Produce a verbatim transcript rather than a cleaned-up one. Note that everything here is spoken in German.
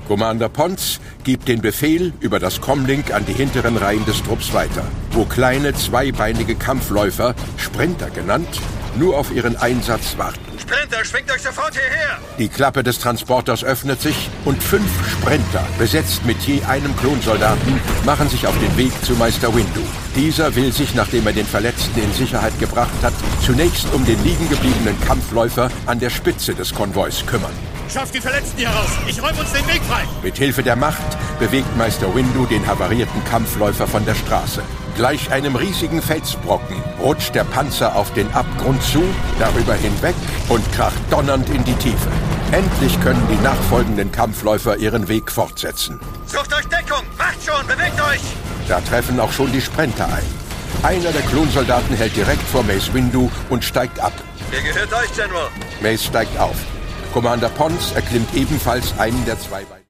Commander Pons gibt den Befehl über das Comlink an die hinteren Reihen des Trupps weiter, wo kleine zweibeinige Kampfläufer, Sprinter genannt, nur auf ihren Einsatz warten. Sprinter, schwingt euch sofort hierher! Die Klappe des Transporters öffnet sich und fünf Sprinter, besetzt mit je einem Klonsoldaten, machen sich auf den Weg zu Meister Windu. Dieser will sich, nachdem er den Verletzten in Sicherheit gebracht hat, zunächst um den liegen gebliebenen Kampfläufer an der Spitze des Konvois kümmern. Schafft die Verletzten hier raus! Ich räume uns den Weg frei! Mit Hilfe der Macht bewegt Meister Windu den havarierten Kampfläufer von der Straße. Gleich einem riesigen Felsbrocken rutscht der Panzer auf den Abgrund zu, darüber hinweg und kracht donnernd in die Tiefe. Endlich können die nachfolgenden Kampfläufer ihren Weg fortsetzen. Sucht euch Deckung! Macht schon! Bewegt euch! Da treffen auch schon die Sprinter ein. Einer der Klonsoldaten hält direkt vor Mace Windu und steigt ab. Der gehört euch, General! Mace steigt auf. Commander Pons erklimmt ebenfalls einen der zwei Beine.